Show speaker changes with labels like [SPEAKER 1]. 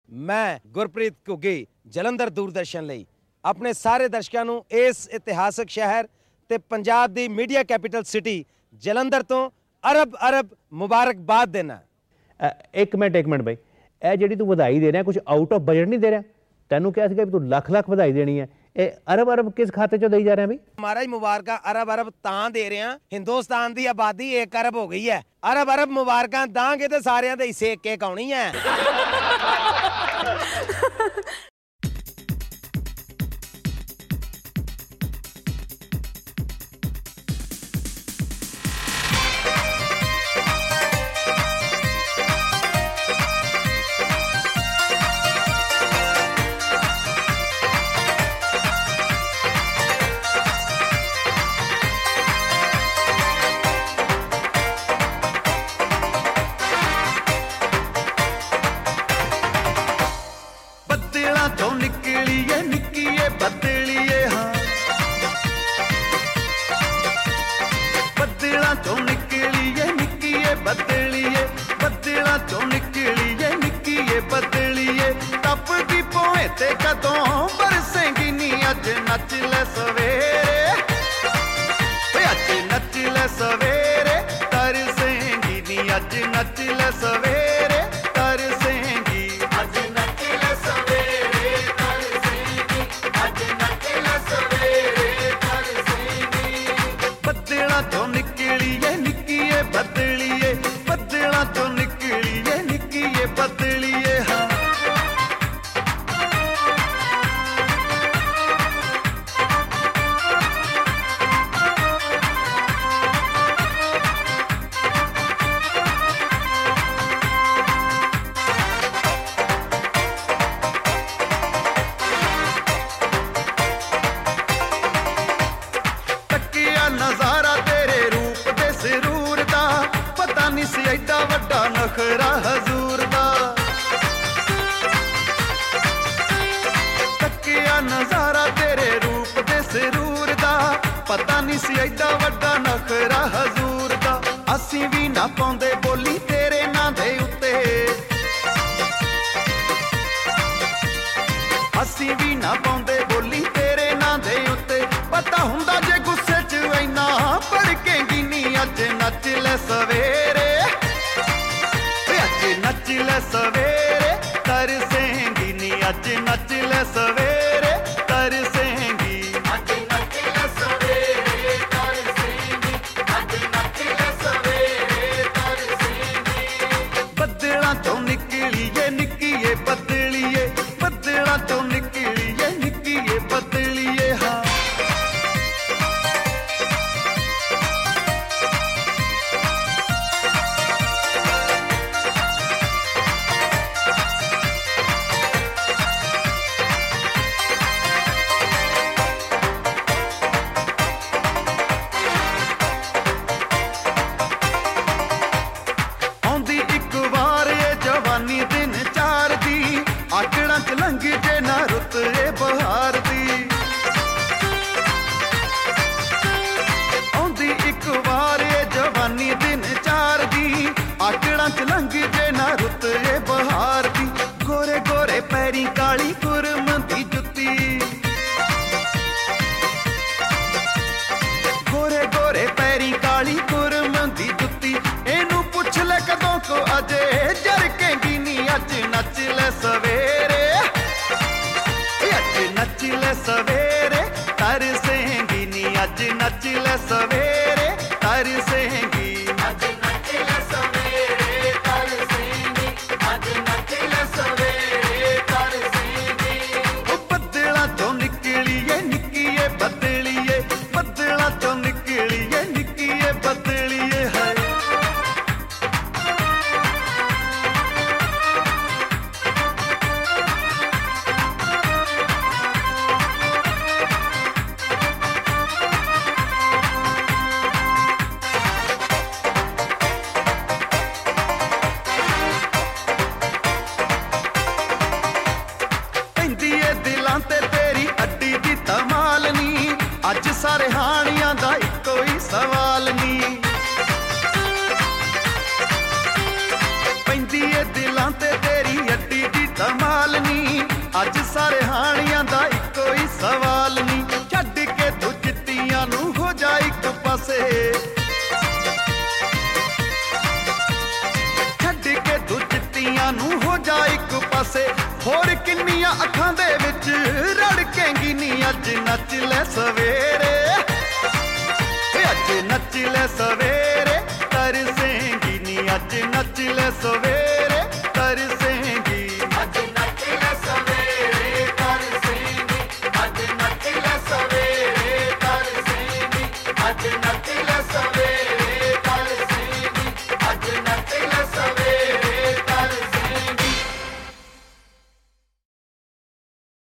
[SPEAKER 1] मैं गुरप्रीत घुग्गी जलंधर दूरदर्शन ਲਈ ਆਪਣੇ ਸਾਰੇ ਦਰਸ਼ਕਾਂ ਨੂੰ ਇਸ ਇਤਿਹਾਸਕ ਸ਼ਹਿਰ ਤੇ ਪੰਜਾਬ ਦੀ ਮੀਡੀਆ ਕੈਪੀਟਲ ਸਿਟੀ ਜਲੰਧਰ ਤੋਂ ਅਰਬ ਮੁਬਾਰਕਬਾਦ ਦੇਣਾ।
[SPEAKER 2] ਇੱਕ ਮਿੰਟ ਬਈ, ਇਹ ਜਿਹੜੀ ਤੂੰ ਵਧਾਈ ਦੇ ਰਿਹਾ ਕੁਝ ਆਊਟ ਆਫ ਬਜਟ ਨਹੀਂ ਦੇ ਰਿਹਾ? ਤੈਨੂੰ ਕਿਹਾ ਸੀਗਾ ਵੀ ਤੂੰ ਲੱਖ ਵਧਾਈ ਦੇਣੀ ਹੈ, ਇਹ ਅਰਬ ਕਿਸ ਖਾਤੇ ਚੋਂ ਦੇਈ ਜਾ ਰਿਹਾ ਬਈ?
[SPEAKER 1] ਮਹਾਰਾਜ ਮੁਬਾਰਕਾਂ ਅਰਬ ਤਾਂ ਦੇ ਰਿਹਾ, ਹਿੰਦੁਸਤਾਨ ਦੀ ਆਬਾਦੀ 1 ਅਰਬ ਹੋ ਗਈ ਹੈ, ਅਰਬ ਮੁਬਾਰਕਾਂ ਦਾਂਗੇ ਤੇ ਸਾਰਿਆਂ ਦੇ ਹਿੱਸੇ ਇੱਕ ਆਉਣੀ ਹੈ।
[SPEAKER 3] ਪੈਂਦੀ ਏ ਦਿਲਾਂ ਤੇ ਤੇਰੀ ਅੱਡੀ ਦੀ ਧਮਾਲ पासे होर किन्नियां अखां दे विच रड़केंगी नी अज नच ले सवेरे अज नच ले सवेरे तरसेंगी नी अज नच ले सवेरे